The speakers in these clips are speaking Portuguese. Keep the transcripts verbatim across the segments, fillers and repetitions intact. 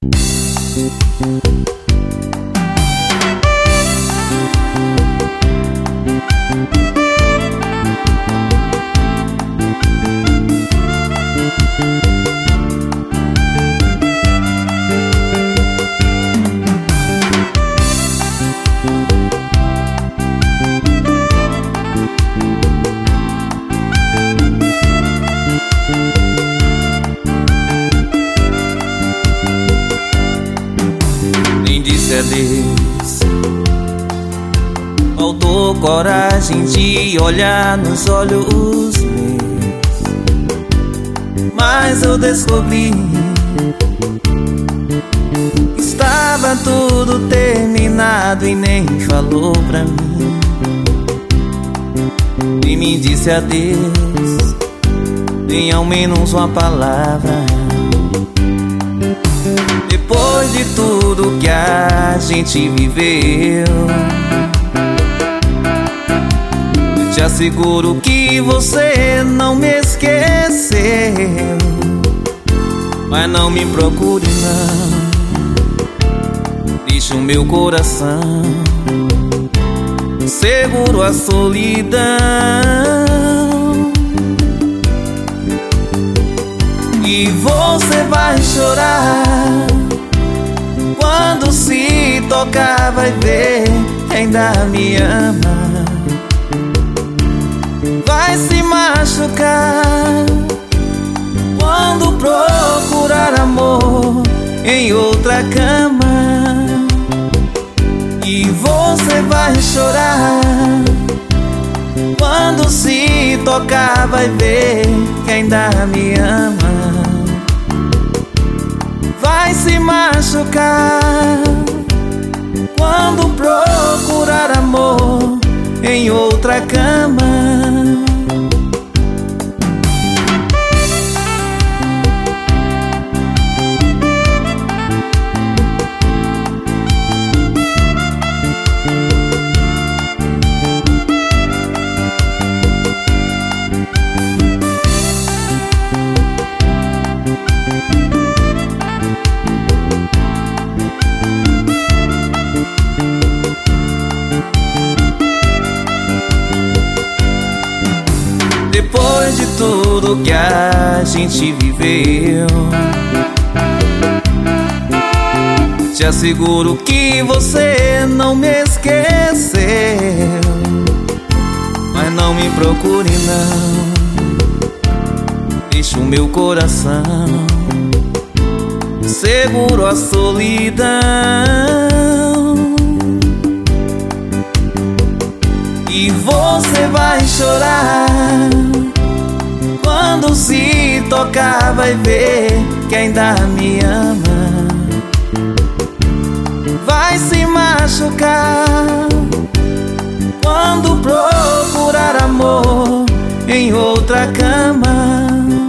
Nem disse adeus, faltou coragem de olhar nos olhos meus. Mas eu descobri que estava tudo terminado e nem falou pra mim. E me disse adeus, nem ao menos uma palavra. Depois de tudo que a gente viveu, eu te asseguro que você não me esqueceu. Mas não me procure não, deixa o meu coração seguro a solidão. E você vai chorar quando se tocar, vai ver que ainda me ama. Vai se machucar quando procurar amor em outra cama. E você vai chorar quando se tocar, vai ver que ainda me ama. Vai se machucar quando procurar amor em outra cama. Depois de tudo que a gente viveu, te asseguro que você não me esqueceu. Mas não me procure não, deixa o meu coração seguro a solidão. E você vai chorar quando se tocar, vai ver que ainda me ama. Vai se machucar quando procurar amor em outra cama.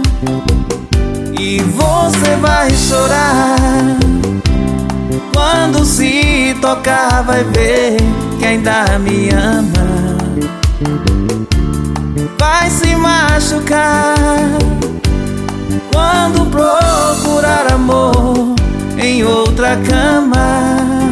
E você vai chorar quando se tocar, vai ver que ainda me ama. Vai se machucar quando procurar amor em outra cama.